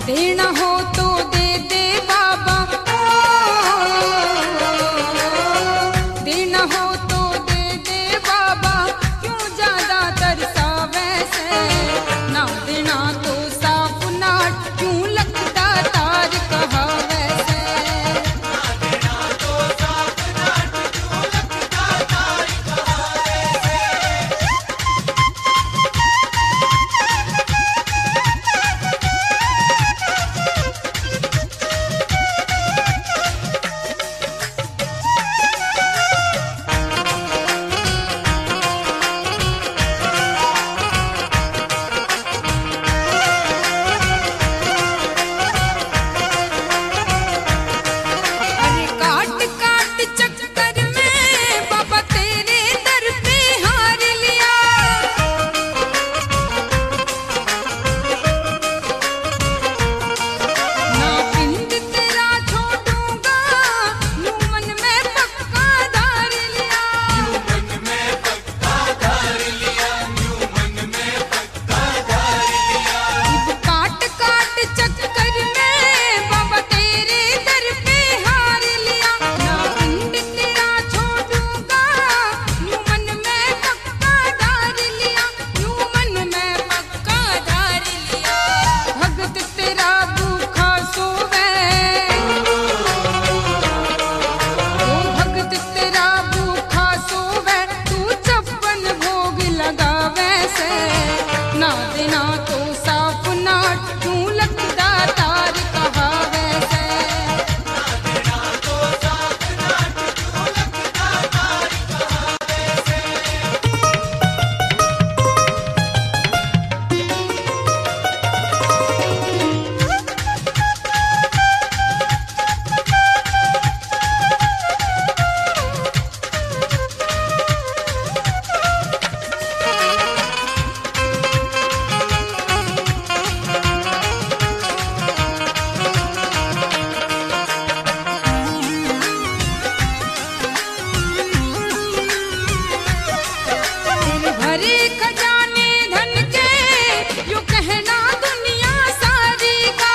देना हो तो दे दे बाबा, देना हो तो दे दे बाबा, क्यों ज्यादा तरसावे से, ना देना तो साफ नाट, क्यों लगता तार कहावे से, ना देना तो साफ नाट, क्यों लगता तार कहावे से। अरे काट काट चक्कर में बाबा तेरे दर पे हार लिया, ना पिंड तेरा छोड़ूंगा, यूं मन में पक्का धार लिया, यूं मन में पक्का धार लिया, यूं मन में पक्का धार लिया। इब काट काट चक्कर में बाबा तेरे दर पे हार लिया, ना पिंड तेरा छोड़ूंगा, यूं मन में पक्का धार लिया, यूं मन में पक्का धार लिया। भगत तेरा भूखा सोवे, ओ भगत तेरा भूखा सोवे, तू 56 भोग लगावे से, ना देना तो साफ नाट, क्यों लगता तार कहावे से, ना देना तो साफ नाट, क्यों लगता तार कहावे से। तेरे भरे खजाने धन के, यूं कहना दुनिया सारी का,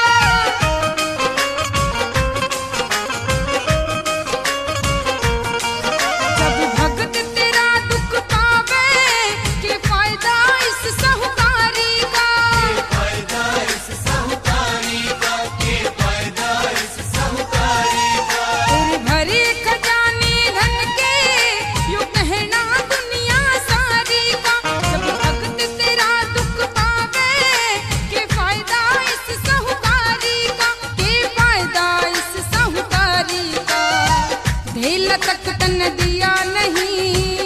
जब भगत तेरा दुख पावे, के फायदा इस साहूकारी का, फायदा इस साहूकारी का, के फायदा इस साहूकारी का। तेरे भरे खजाने धन के, यूं कहना दुनिया सारी का, जब भगत तेरा दुख पावे, के फायदा इस साहूकारी का, के फायदा इस साहूकारी का। धेल तक तन दिया नहीं,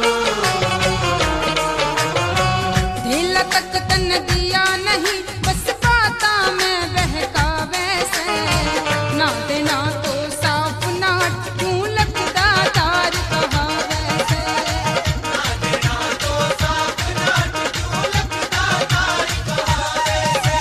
धेल तक तन दिया नहीं, बस बाता में बहकावे से, ना देना तो साफ नाट, क्यों लगता तार कहावे से, ना देना तो साफ नाट, क्यों लगता तार कहावे से।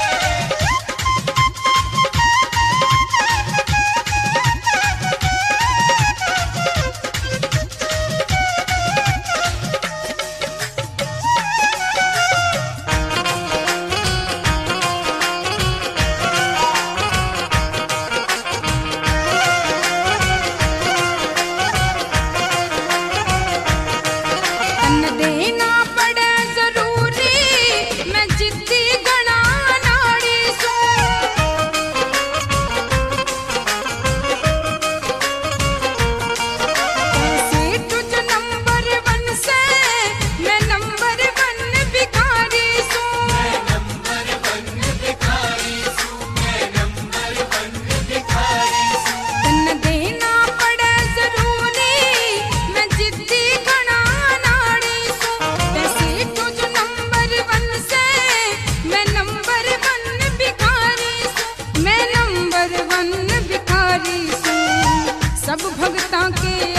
तन देना पड़े जरूरी, मैं जिद्दी गणा नाड़ी सू, ऐसे तुझ नंबर 1 से, मैं नंबर 1 भिखारी सू, मैं नंबर 1 भिखारी सू, मैं नंबर 1 भिखारी सू। तन देना पड़े जरूरी, मैं जिद्दी गणा नाड़ी सू, ऐसे तुझ नंबर 1 से, मैं नंबर 1 भिखारी सू, मैं नंबर 1 भिखारी सू। सब भगतां के